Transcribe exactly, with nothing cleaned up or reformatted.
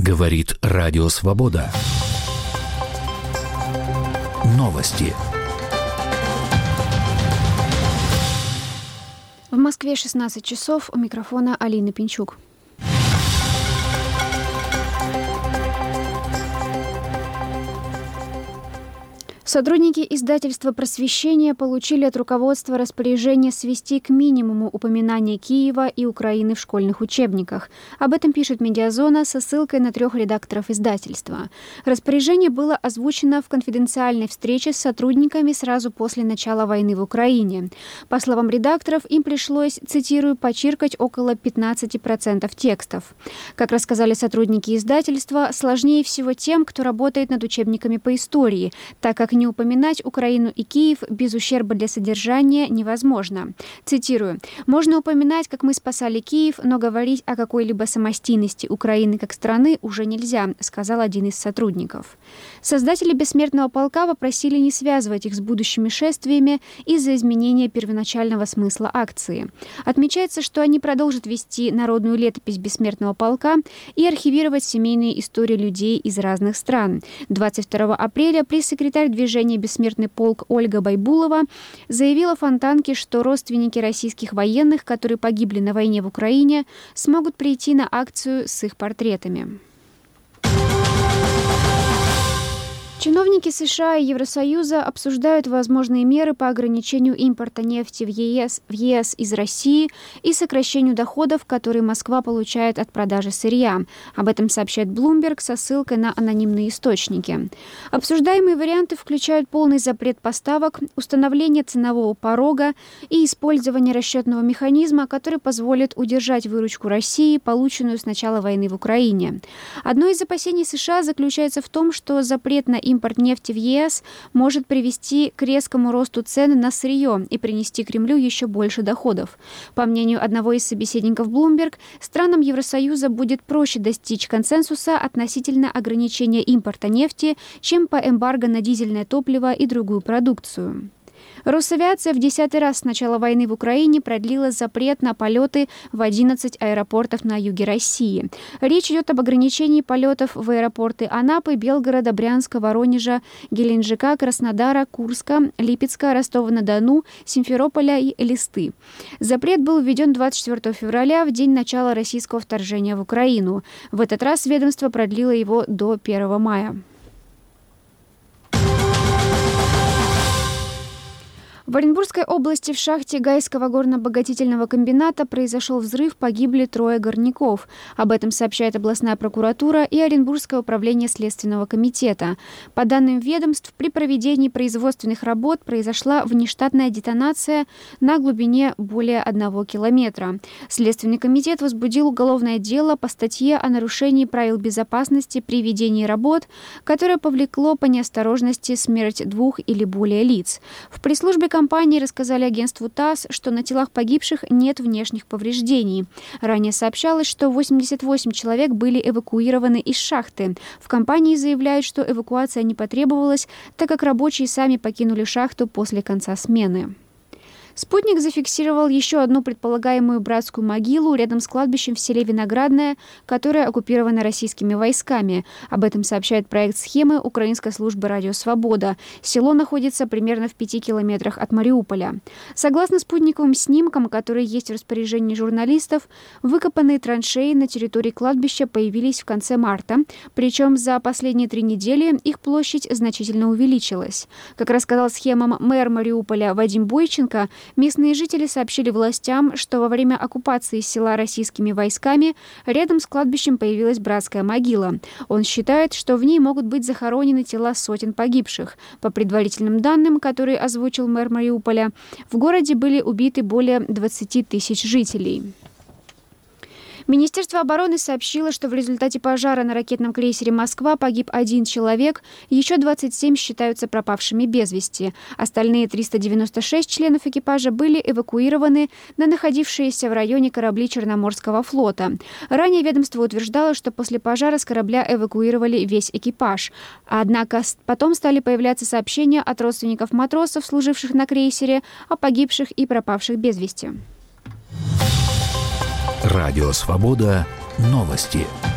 Говорит Радио Свобода. Новости. В Москве шестнадцать часов. У микрофона Алина Пинчук. Сотрудники издательства «Просвещение» получили от руководства распоряжение свести к минимуму упоминания Киева и Украины в школьных учебниках. Об этом пишет «Медиазона» со ссылкой на трех редакторов издательства. Распоряжение было озвучено в конфиденциальной встрече с сотрудниками сразу после начала войны в Украине. По словам редакторов, им пришлось, цитирую, «почиркать около пятнадцати процентов текстов». Как рассказали сотрудники издательства, сложнее всего тем, кто работает над учебниками по истории, так как не упоминать Украину и Киев без ущерба для содержания невозможно. Цитирую. «Можно упоминать, как мы спасали Киев, но говорить о какой-либо самостийности Украины как страны уже нельзя», сказал один из сотрудников. Создатели «Бессмертного полка» попросили не связывать их с будущими шествиями из-за изменения первоначального смысла акции. Отмечается, что они продолжат вести народную летопись «Бессмертного полка» и архивировать семейные истории людей из разных стран. двадцать второго апреля пресс-секретарь движения Движение «Бессмертный полк» Ольга Байбулова заявила Фонтанке, что родственники российских военных, которые погибли на войне в Украине, смогут прийти на акцию с их портретами. Чиновники США и Евросоюза обсуждают возможные меры по ограничению импорта нефти в ЕС, в ЕС из России и сокращению доходов, которые Москва получает от продажи сырья. Об этом сообщает Bloomberg со ссылкой на анонимные источники. Обсуждаемые варианты включают полный запрет поставок, установление ценового порога и использование расчетного механизма, который позволит удержать выручку России, полученную с начала войны в Украине. Одно из опасений США заключается в том, что запрет на импорт нефти в ЕС может привести к резкому росту цен на сырье и принести Кремлю еще больше доходов. По мнению одного из собеседников Bloomberg, странам Евросоюза будет проще достичь консенсуса относительно ограничения импорта нефти, чем по эмбарго на дизельное топливо и другую продукцию. Росавиация в десятый раз с начала войны в Украине продлила запрет на полеты в одиннадцать аэропортов на юге России. Речь идет об ограничении полетов в аэропорты Анапы, Белгорода, Брянска, Воронежа, Геленджика, Краснодара, Курска, Липецка, Ростова-на-Дону, Симферополя и Элисты. Запрет был введен двадцать четвёртого февраля, в день начала российского вторжения в Украину. В этот раз ведомство продлило его до первого мая. В Оренбургской области в шахте Гайского горно-обогатительного комбината произошел взрыв, погибли трое горняков. Об этом сообщает областная прокуратура и Оренбургское управление Следственного комитета. По данным ведомств, при проведении производственных работ произошла внештатная детонация на глубине более одного километра. Следственный комитет возбудил уголовное дело по статье о нарушении правил безопасности при ведении работ, которое повлекло по неосторожности смерть двух или более лиц. В пресс-службе компании рассказали агентству ТАСС, что на телах погибших нет внешних повреждений. Ранее сообщалось, что восемьдесят восемь человек были эвакуированы из шахты. В компании заявляют, что эвакуация не потребовалась, так как рабочие сами покинули шахту после конца смены. Спутник зафиксировал еще одну предполагаемую братскую могилу рядом с кладбищем в селе Виноградное, которое оккупировано российскими войсками. Об этом сообщает проект схемы Украинской службы «Радио Свобода». Село находится примерно в пяти километрах от Мариуполя. Согласно спутниковым снимкам, которые есть в распоряжении журналистов, выкопанные траншеи на территории кладбища появились в конце марта, причем за последние три недели их площадь значительно увеличилась. Как рассказал схемам мэр Мариуполя Вадим Бойченко, местные жители сообщили властям, что во время оккупации села российскими войсками рядом с кладбищем появилась братская могила. Он считает, что в ней могут быть захоронены тела сотен погибших. По предварительным данным, которые озвучил мэр Мариуполя, в городе были убиты более двадцати тысяч жителей. Министерство обороны сообщило, что в результате пожара на ракетном крейсере «Москва» погиб один человек, еще двадцать семь считаются пропавшими без вести. Остальные триста девяносто шесть членов экипажа были эвакуированы на находившиеся в районе корабли Черноморского флота. Ранее ведомство утверждало, что после пожара с корабля эвакуировали весь экипаж. Однако потом стали появляться сообщения от родственников матросов, служивших на крейсере, о погибших и пропавших без вести. Радио Свобода. Новости.